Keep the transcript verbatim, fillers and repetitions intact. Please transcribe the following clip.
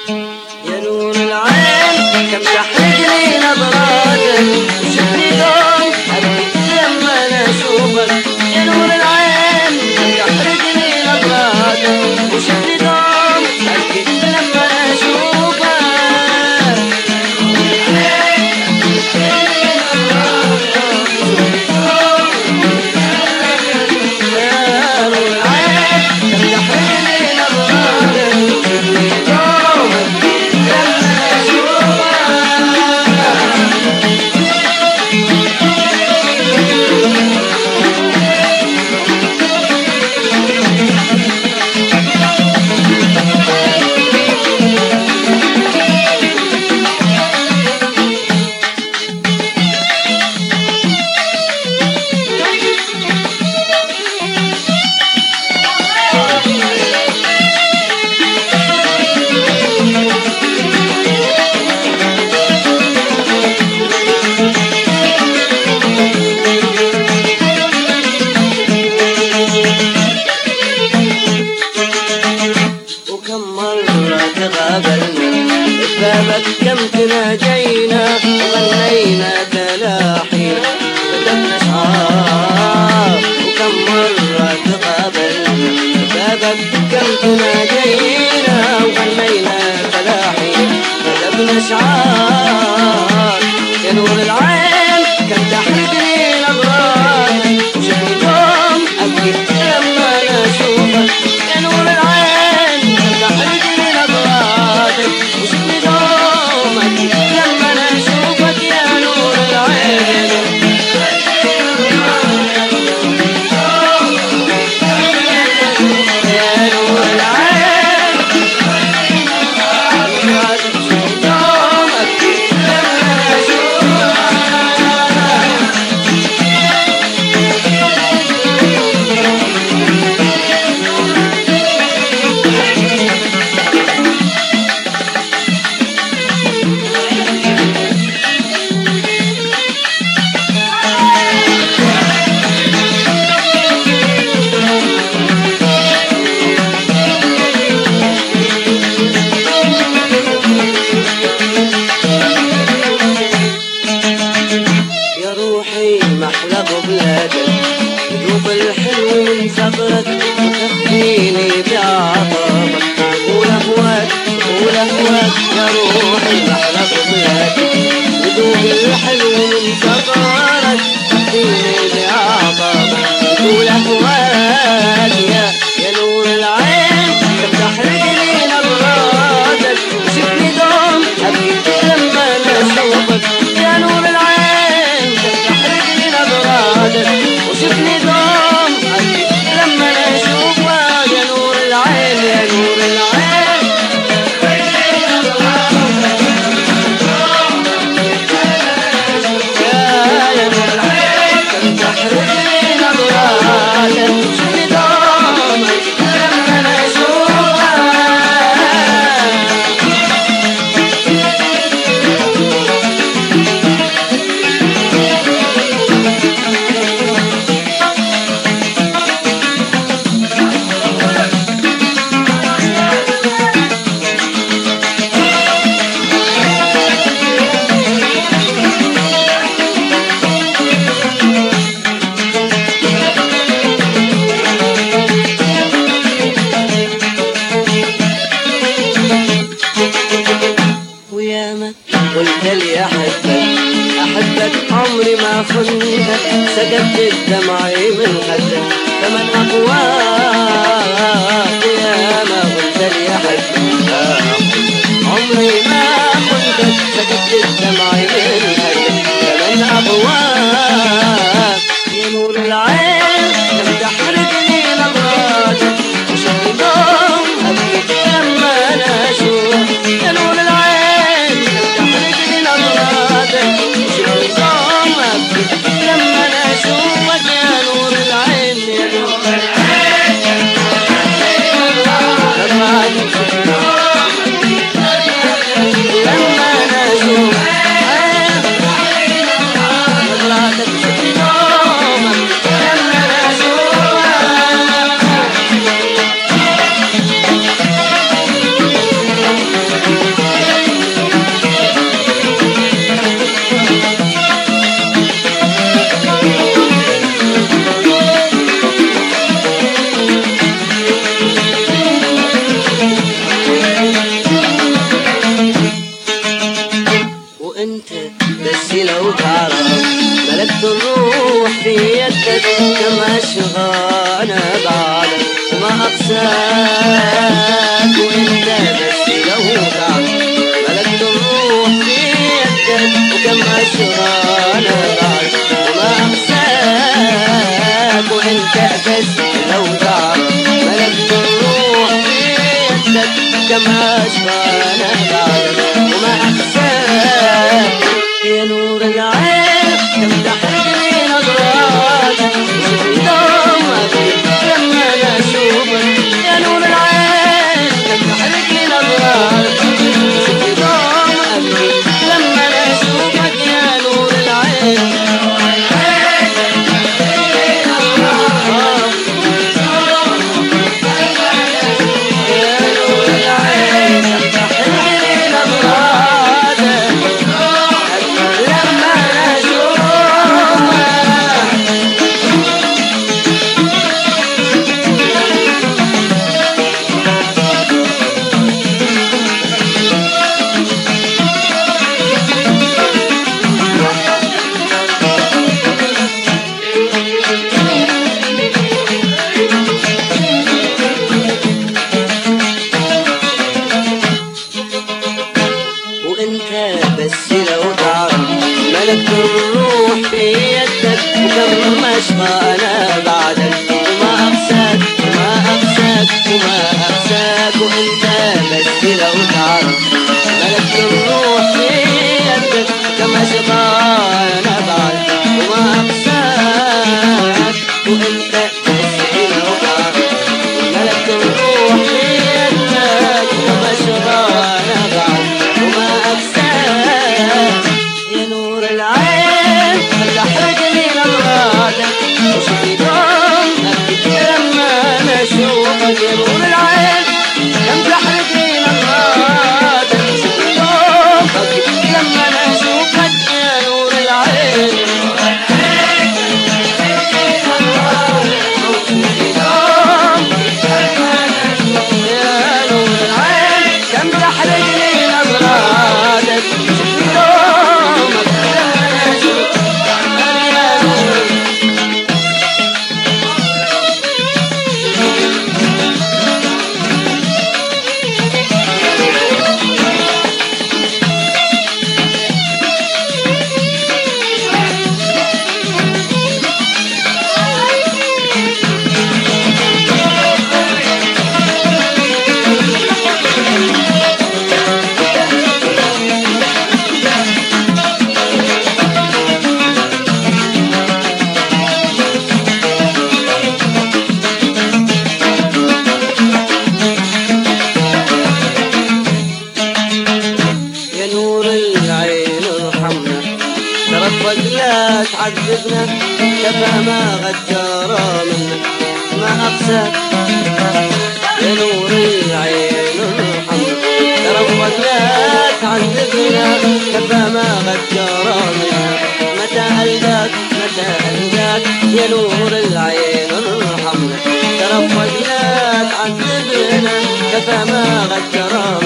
يا نور العين كم تحرقني نظراتك وشفني دوم أبكي لما أنا أشوفك. يا نور العين كم تحرقني نظراتك وشفني دوم أبكي لما أنا أشوفك. بابك كم تناجينا وغنينا تلاحي كتبنا اشعار. وكم مرة تقابلنا بابك كم تناجينا وغنينا تلاحي كتبنا اشعار. يا نور العين كم تحرقني نظراتك وشفني دوم ابكي لما انا اشوفك. يا نور العين كم تحرقني نظراتك وشفني دوم ابكي لما انا اشوفك. يا نور العين يا نور العين دوم ابكي لما انا اشوفك. محلى بلادك ذوب الحلو من صبرك وتخفيني بعطابك. ولهواك ولهواك يا روحي محلى بلادك ذوب الحلو من صبرك تخفيني بعطابك. ولهواك يا يا نور العين كم تحرقني نظراتك وشفني دوم أبكي لما أنا أشوفك. يا نور العين وشفني دوم أبكي لما أنا أشوفك. يا نور العين يا نور العين يا نور العين كم تحرقني نظراتك وشفني دوم أبكي لما أنا أشوفك. وياما قلت لي أحبك أحبك عمري ما خنتك سكبت دمعي من خدك فمن أقواك. وياما قلت لي أحبك عمري ما خنتك سكبت دمعي من خدك فمن أقواك. يا نور العين كم تحرقني نظراتك وشفني دوم أبكي لما أنا أشوفك. يا نور العين تحرقني نظراتك وشفني دوم أبكي لما أنا أشوفك. يا نور العين يا نور العين لما أنا أشوفك نظراتك وشفني دوم أشغى أنا بعدك وما أقساك وإنت بس لو تعب ملكت الروح في يدك وكم أشغى أنا بعدك وما أقساك وإنت بس لو تعب ملكت الروح في يدك وكم أشغى أنا بعدك وما أقساك يا نور العين كم تحرقني نظراتك وشوفي دمك لما انا اشوفك يا نور العين كم تحرقني نظراتك وشوفي دمك لما انا اشوفك يا نور العين بس لو تعرف ملكت الروح في يدك وكم أشقى أنا بعدك وما أقساك وما أقساك وما أقساك وإنت بس لو تعرف ملكت الروح في يدك وكم أشقى أنا بعدك وما أقساك وإنت بس لو تعرف ملكت الروح في يدك وكم أشقى أنا بعدك وما أقساك يا نور العين تحرقني نظراتك وشوفي دمك لما انا اشوفك يا نور العين كم تحرقني نظراتك وشوفي دمك لما انا اشوفك يا نور العين يا نور العين كم تحرقني نظراتك وشوفي دمك ترفق لا تعذبنا كفى ما غجر منا ما أقساك يا نور العين الحمر ترفق لا تعذبنا كفى ما غجر منا متى ألقاك متى ألقاك يا نور العين الحمر ترفق لا تعذبنا كفى ما غجر